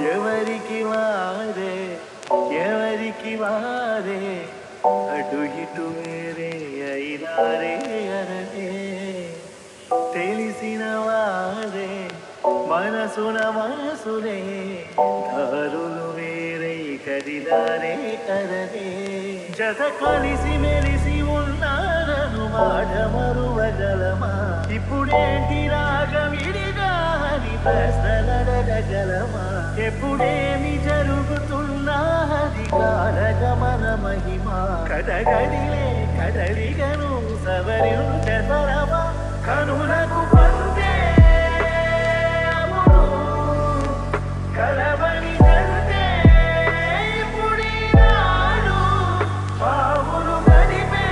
ఎవరికి వారే ఎవరికి వారే అటు ఇటు వేరే అయినారే అననే తెలిసిన వారే మనసున మనసులే దారులు వేరే కదిలారే కదనే జత కలిసి మెలిసి ఉన్నారను మాట మరువగలమా ఇప్పుడేంటి రాగవిడిగా అని ప్రశ్నలడగలమా ఎప్పుడేమి జరుగుతున్నా అది కాలగమన మహిమ కడగడిలే కడలిగను సవరించరమా కనులకు పందే అమును కలవని జరుతే పుడినాడు పావులు గడిపే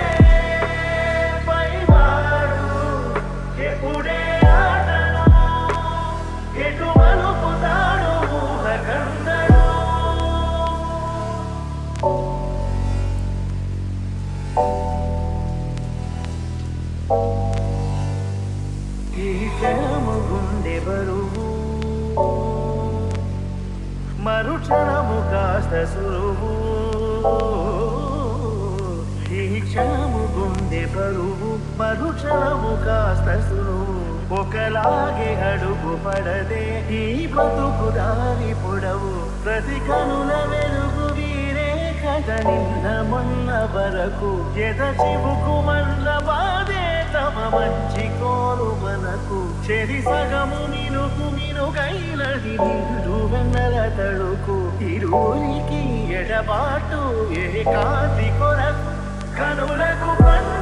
పైవాడు ఎప్పుడే ఆటను ఎటు మలుపుతాడు ఊహకందడు ఈ క్షణము గుండె బరువు మరుక్షణము కాస్త సులువు ఈ క్షణము గుండె బరువు మరుక్షణము కాస్త సులువు ఒకలాగే అడుగు పడదే ఈ బతుకు దారి పొడవు ప్రతి కనుల వెలుగు వీరే కథ నిన్న మొన్న వరకు ఎద చివుకు మల్ల బాధే తమ మంచి కోరు మనకు చెరి సగము మినుకు మినుకైనది నిండు వెన్నెల తడుకు ఇరువురికి ఎడబాటు ఏకాంతి కొరకు కనులకు